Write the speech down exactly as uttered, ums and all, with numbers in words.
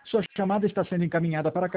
Sua chamada está sendo encaminhada para a caixa